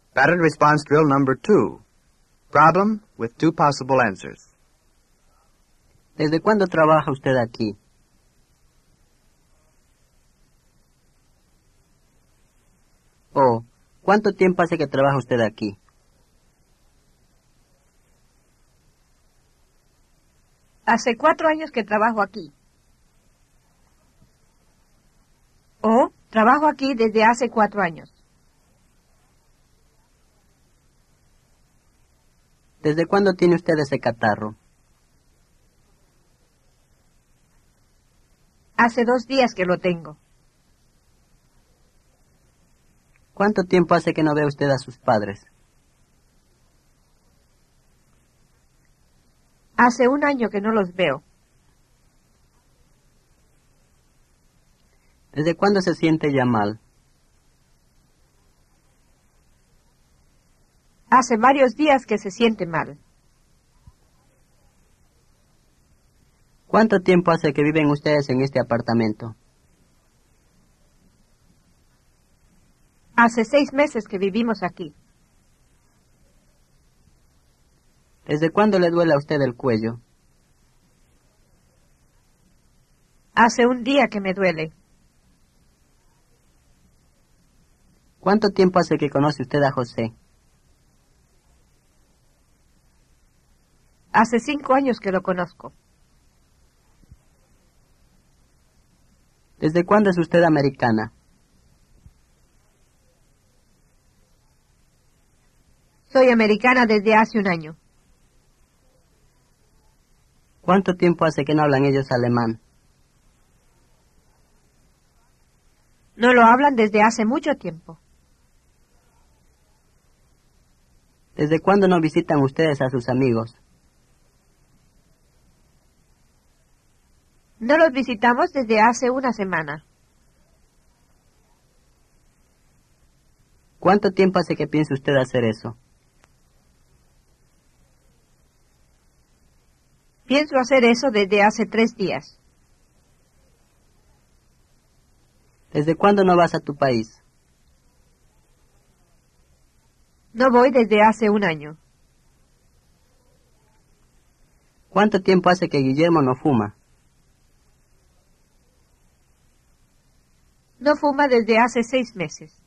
Pattern response drill number 2. Problem with 2 possible answers. ¿Desde cuándo trabaja usted aquí? Oh, ¿cuánto tiempo hace que trabaja usted aquí? Hace 4 años que trabajo aquí. Oh, trabajo aquí desde hace 4 años. ¿Desde cuándo tiene usted ese catarro? Hace 2 días que lo tengo. ¿Cuánto tiempo hace que no ve usted a sus padres? Hace 1 año que no los veo. ¿Desde cuándo se siente ya mal? Hace varios días que se siente mal. ¿Cuánto tiempo hace que viven ustedes en este apartamento? Hace 6 meses que vivimos aquí. ¿Desde cuándo le duele a usted el cuello? Hace 1 día que me duele. ¿Cuánto tiempo hace que conoce usted a José? Hace 5 años que lo conozco. ¿Desde cuándo es usted americana? Soy americana desde hace 1 año. ¿Cuánto tiempo hace que no hablan ellos alemán? No lo hablan desde hace mucho tiempo. ¿Desde cuándo no visitan ustedes a sus amigos? No los visitamos desde hace 1 semana. ¿Cuánto tiempo hace que piensa usted hacer eso? Pienso hacer eso desde hace 3 días. ¿Desde cuándo no vas a tu país? No voy desde hace 1 año. ¿Cuánto tiempo hace que Guillermo no fuma? No fuma desde hace 6 meses.